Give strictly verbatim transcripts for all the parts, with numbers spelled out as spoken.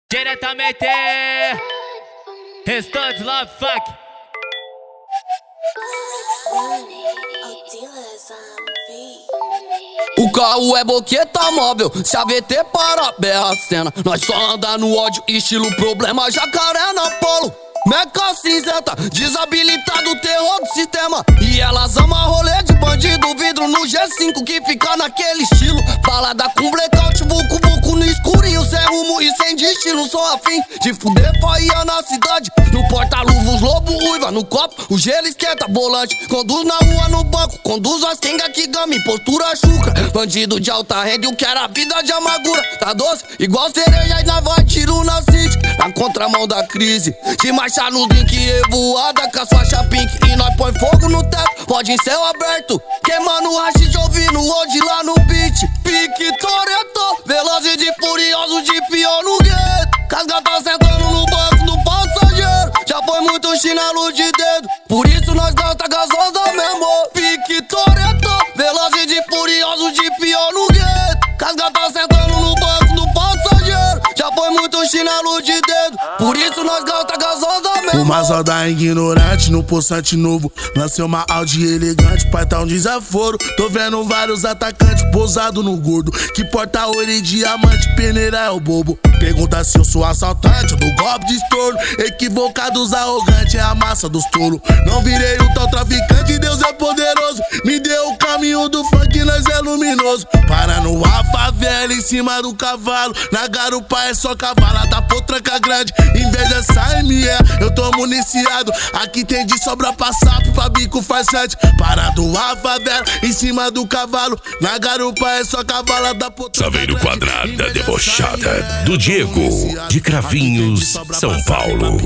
Diretamente Restantes Love Fuck. O carro é boqueta móvel, se a V T para, berra a cena. Nós só anda no ódio, estilo problema, jacaré na polo. Meca cinzenta, desabilitado, terror do sistema. E elas amam rolê de bandido, vidro no G cinco que fica naquele estilo. Balada com blackout, buco, buco no escurinho, sem rumo e sem destino. Sou afim de fuder faia na cidade. No porta-luvas, lobo ruiva, no copo o gelo esquenta, bolante. Conduz na rua, no banco, conduz as quenga que gama, postura chucra. Bandido de alta renda e o que era vida de amargura. Tá doce, igual cereja e nós vai tiro na city. Na contramão da crise, de marcha no drink revoada com a faixa pink. E nós põe fogo no teto, pode em céu aberto. Queimando o rachis ouvindo hoje lá no beat. Pique Toretto, velozes de furioso de pior no gueto. Casga tá sentando no banco do passageiro. Já foi muito chinelo de dedo, por isso nós gasta gasosa mesmo. Pique Toretto, velozes de furioso de pior no gueto. Casga tá sentando no banco do passageiro. Já foi muito chinelo de dedo, por isso nós gasta gasosa mesmo. Uma zoda ignorante no poçante novo. Lancei uma Audi elegante, pai tá um desaforo. Tô vendo vários atacantes pousado no gordo. Que porta ouro e diamante, peneira é o bobo. Pergunta se eu sou assaltante do golpe de estouro. Equivocados, arrogante é a massa dos tolos. Não virei um tal traficante, Deus é poderoso. Me deu o caminho do funk, nós é luminoso. Para no a favela em cima do cavalo. Na garupa é só cavalada, potranca grande. Em vez dessa M E, eu tô municiado. Aqui tem de sobra pra sapo, pra bico farsante. Para do a favela em cima do cavalo. Na garupa é só cavalada, potranca grande. Saveiro quadrada, debochada do Diego, de Cravinhos, São Paulo.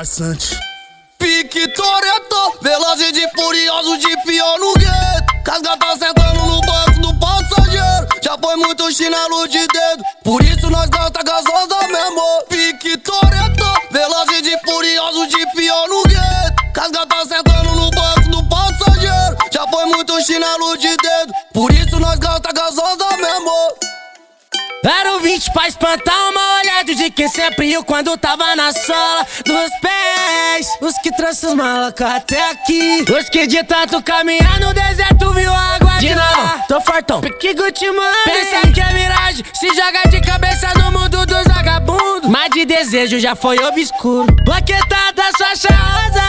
Pique Toretto, velozes de furioso de pior no gueto. Casga tá sentando no banco do passageiro. Já foi muito chinelo de dedo, por isso nós gasta gasosa mesmo. Pique Toretto, velozes de furioso de pior no gueto. Casga tá sentando no banco do passageiro. Já foi muito chinelo de dedo, por isso nós gasta gasosa mesmo. Era o vinte pra espantar uma olhada de quem sempre riu quando tava na sola dos pés. Os que trouxe os malacas até aqui, os que de tanto caminhar no deserto viu a água de novo, tô fortão, pique Gucci mano. Pensa que é miragem, se joga de cabeça no mundo dos vagabundos. Mas de desejo já foi obscuro, boquetada faixa rosa.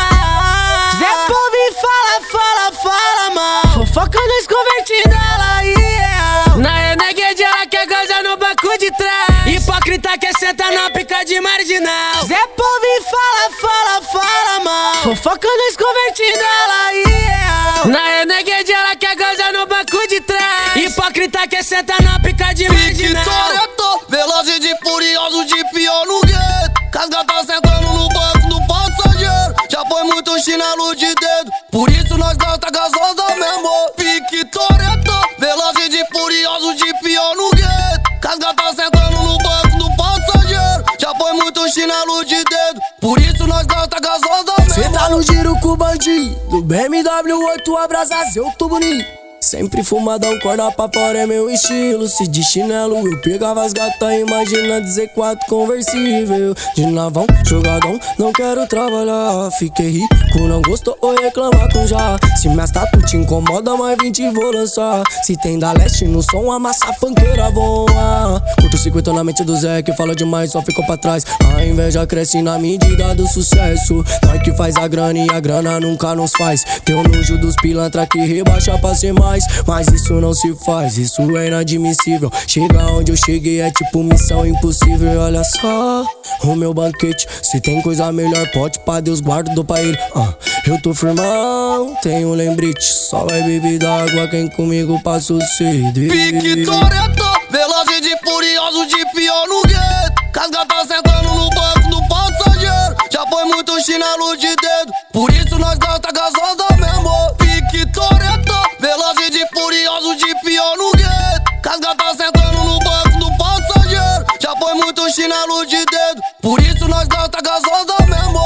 Zé Povo e fala, fala, fala mal. Fofoca nós convertindo ela e eu. Na Renegade ela quer gozar no banco de trás. Hipócrita que senta na pica de marginal. Zé Povo e fala, fala, fala mal. Fofoca nós convertindo ela e eu. Na Renegade ela quer gozar no banco de trás. Hipócrita que senta na pica de marginal. Pique Toretto, velozes de furioso de pior no gueto. Casga tá sentando no banco do passageiro. Já foi muito chinelo de dedo, por isso nós gasta gasosa mesmo. Pique Toretto, velozes de furioso de pior no gueto. Casga tá sentando no banco do passageiro. Já foi muito chinelo de dedo, por isso nós gasta gasosa mesmo. Cê tá no giro com o bandido, B M W oito abrasas, eu tô bonito. Sempre fumadão, corda pra fora é meu estilo. Se de chinelo eu pegava as gatas, imagina dizer quatro conversível. De navão, jogadão, não quero trabalhar. Fiquei rico, não gostou ou reclamar com já. Se minhas tatu te incomoda, mais vinte vou lançar. Se tem da leste no som, a massa funkeira voa. Curto circuito na mente do Zé, que fala demais, só ficou pra trás. A inveja cresce na medida do sucesso. Nós que faz a grana e a grana nunca nos faz. Teu nojo dos pilantra que rebaixa pra ser mais. Mas isso não se faz, isso é inadmissível. Chegar onde eu cheguei é tipo missão impossível. E olha só, o meu banquete, se tem coisa melhor, pote pra Deus, guardo pra ele. uh, Eu tô firmão, tenho um lembrete. Só vai bebida água quem comigo passa o sede. Pique Toretto, velozes de furioso de pior no gueto. Casga tá sentando no banco do passageiro. Já foi muito chinelo de dedo, por isso nós gasta gasosa mesmo. Pique Toretto, velozes de furioso de pior no gueto. Casga tá sentando no banco do passageiro. Já foi muito chinelo de dedo, por isso nós gasta gasosa mesmo.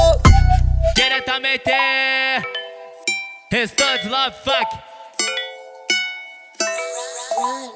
Diretamente Restantes Love Fuck.